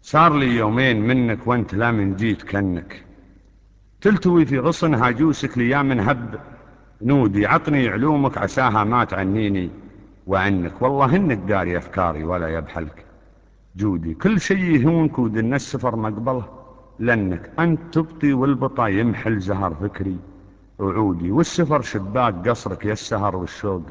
صار لي يومين منك وانت لا من جيت كنك، تلتوي في غصن هاجوسك ليا من هب نودي. عطني علومك عساها ما تعنيني وعنك، والله انك داري افكاري ولا يبحلك جودي. كل شي يهونك ودن السفر مقبله، لانك انت تبطي والبطا يمحل زهر فكري وعودي. والسفر شباك قصرك يا السهر والشوق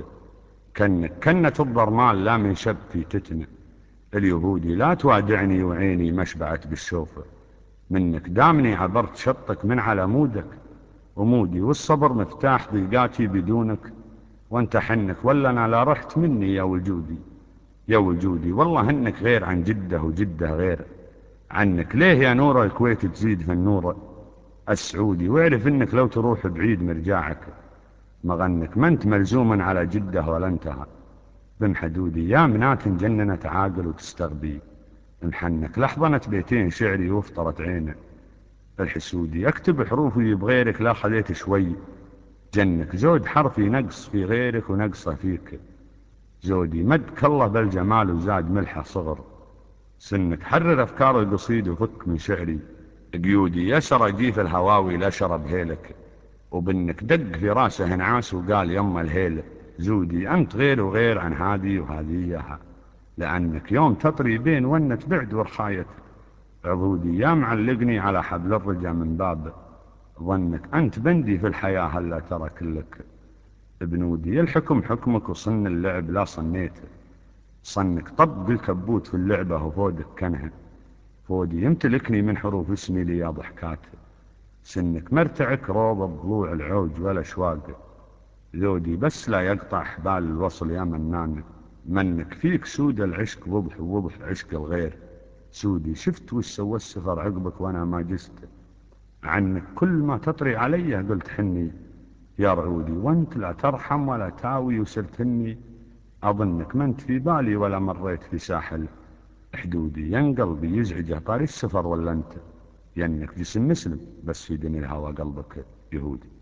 كنة الضرمال لا من شبتي تتنى اليهودي. لا توادعني وعيني مشبعت بالشوف منك، دامني عبرت شطك من على مودك ومودي. والصبر مفتاح ضيقاتي بدونك وانت حنك، ولا انا لا رحت مني يا وجودي يا وجودي. والله انك غير عن جده وجده غير عنك. ليه يا نور الكويت تزيد في النور السعودي؟ واعرف انك لو تروح بعيد مرجعك مغنك، ما انت ملزوما على جده ولا انتهى بمحدودي. يا منات جننت عاقل وتستغبي محنك، لحظنت بيتين شعري وافطرت عينه الحسودي. اكتب حروفي بغيرك لا خليت شوي جنك، زود حرفي نقص في غيرك ونقصه فيك زودي. مدك الله بالجمال وزاد ملحه صغر سنك، حرر افكار القصيد وفك من شعري قيودي. يسر جيف الهواوي لا شرب هيلك وبنك، دق في راسه انعاس وقال يما الهيل زودي. انت غير وغير عن هادي وهذيها، لانك يوم تطري بين ونت بعد ورخاية عضودي. يا معلقني على حبل الرجا من باب ظنك، انت بندي في الحياة هلا ترى كلك بنودي. الحكم حكمك وصن اللعب لا صنيت صنك، طب الكبوت في اللعبة وفودك كنها فودي. يمتلكني من حروف اسمي لي يا ضحكات سنك، مرتعك روض ضلوع العوج ولا شواق ذودي. بس لا يقطع حبال الوصل يا منان منك، فيك سود العشق وضح ووضح عشق الغير سودي. شفت وش سوى السفر عقبك وانا ما جست عنك، كل ما تطري علي قلت حني يا رعودي. وانت لا ترحم ولا تاوي وسرتني اظنك، ما انت في بالي ولا مريت في ساحل حدودي. ين قلبي يزعجه طاري السفر ولا انت ينك جسم مسلم بس في دنيا الهوى قلبك يهودي.